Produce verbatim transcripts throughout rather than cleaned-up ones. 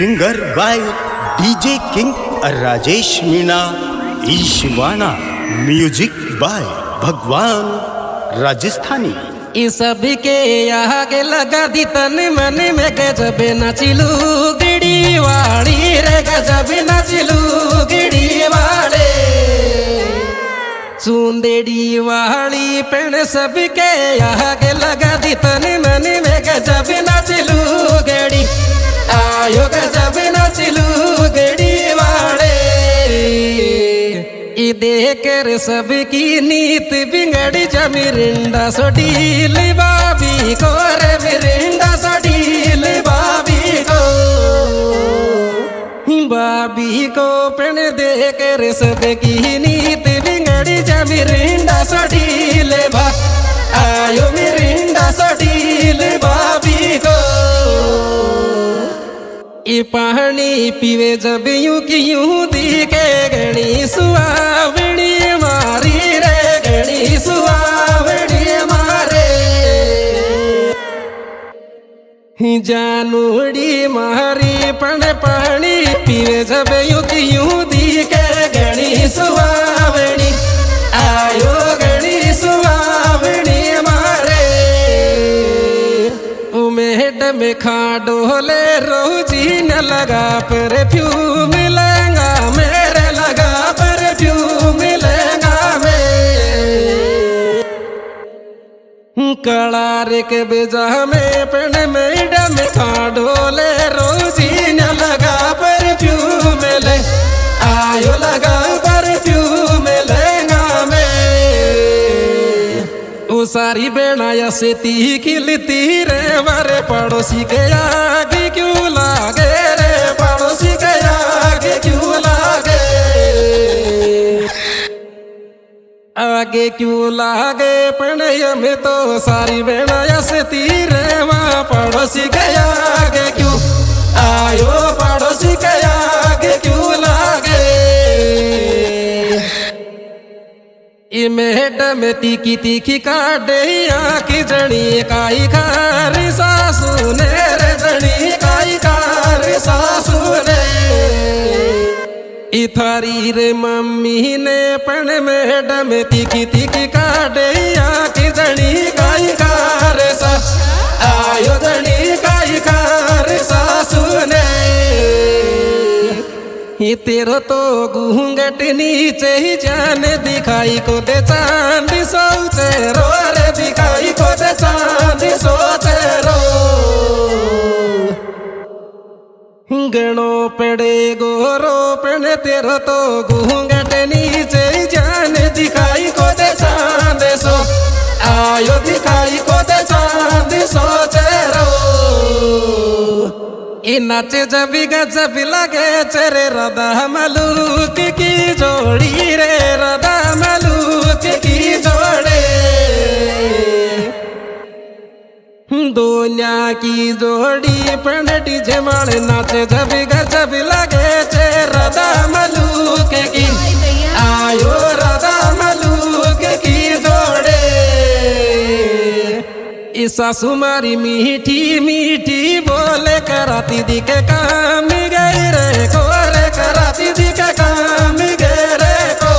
Singer by DJ king Rajesh Meena Ishwana, music by Bhagwan Rajasthani. इस सभी के यहाँ के लगा दी तन मन में गजब नाचिलू गिड़ी वाड़ी रे, गजब नाचिलू गिड़ी वाड़े सुंदेड़ी वाली पेड़ सबके यहाँ के लगा दी तन मन में गजब नाचिलू गेड़ी आयो, गजब नाचिलू गेड़ी वाड़े देकर सबकी नीत बिगड़ी जा मिरिंडा सोडील बाबी को रे, मिरिंडा सोडील बाबी को बाबी को पेन देकर सबकी नीत बिगड़ी जा मिरिंडा सोडील बा आयो, मिरिंडा सोडील बाबी को ये पानी पीवे जब यूं की यूं दिखे गणी सुहावनी मारी रे, गणी सुहावनी मारे जानूड़ी मारी पण पानी पीवे जब यूं की यूं दिखे गणी सुहावनी आयो, गणी सुहावनी मारे मेड में खा डोले रोजी न लगा परफ्यूम लगा मेरे, लगा परफ्यूम लगा में कड़ार के बेजा में पेड़ मेड में खा डोले रोजी न लगा परफ्यूम ले आयो, लगा परफ्यूम लगा में सारी बेणाया से तीखी लिती रे मारे पड़ोसी के आगे क्यों लागे रे, पड़ोसी के आगे क्यों लागे आगे क्यों लागे पणय में तो सारी बेणाया से तीरे वहाँ पड़ोसी के आगे क्यों आयो, पड़ोसी के आगे क्यों लागे मेड में तीखी तीखी काटे आँखी जड़ी काई खार सासू ने रे, जड़ी काई खार सासू ने इथारी रे मम्मी ने पण मेड में तीखी तीखी काटे आँखी जड़ी काई खार सास आयो, जड़ी काई खार सासू ने ये तेरो तो घूंघट नीचे ही जाने दिखाई को दे चांदी सोचे रो रे, दिखाई को दे चांदी सोचे रो गणो पड़े गोरो पड़े तेरो तो घूंघट नीचे ही जाने दिखाई को दे चांदी सो आयो, दिखाई को दे चांदी सोचे रो ये नाचे जब गजब लगे चेरे राधा मलूक की जोड़ी रे, राधा मलूक की जोड़े दुनिया की जोड़ी पंडित जमाल नाचे जब गजब लगे चेरे राधा मलूक की आयो, राधा मलूक की जोड़े सासु मारी मीठी मीठी बोले कराती दी के काम गए रे को रे, कराती दी के काम गए रे को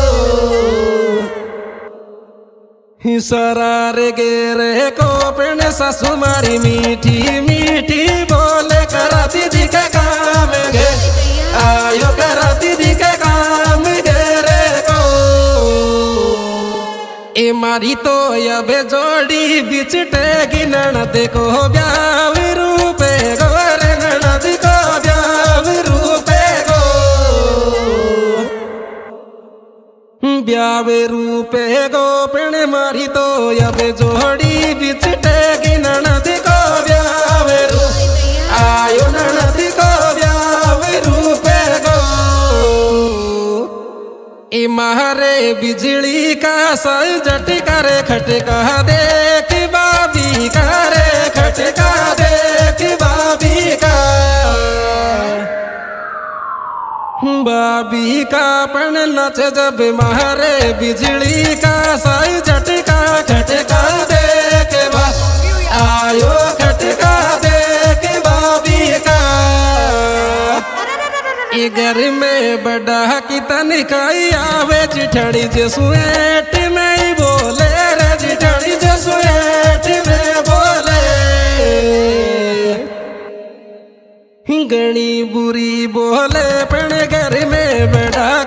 सरारे गे रे को पेड़ सासु मारी मीठी मीठी बोले कराती दी के काम गए आयो, कराती दी के काम गए रे को ए मारी तो अब जोड़ी बिच टेगी ननद को ब्याव रूपे गो रे, ननद को ब्याव रूपे गो ब्याव रूपे गो पेड़ मारी तो अब जोड़ी बिच टेगी ननद को ब्याव रूप आयो, ननद को ब्याव रूपे गो ए मारे बिजली का साई झटका रे, खटका देख बाबी का रे, खटका देख बाबी का बाबी का पण नच जब मारे बिजली का साई झटका, खटका देख बा आयो, खटका देख बाबी का ये घर में बड़ा की तनिकाई आवे चिठड़ी जसुएट में ही बोले रे चिठड़ी जसुएट में बोले घणी बुरी बोले पण घर में बड़ा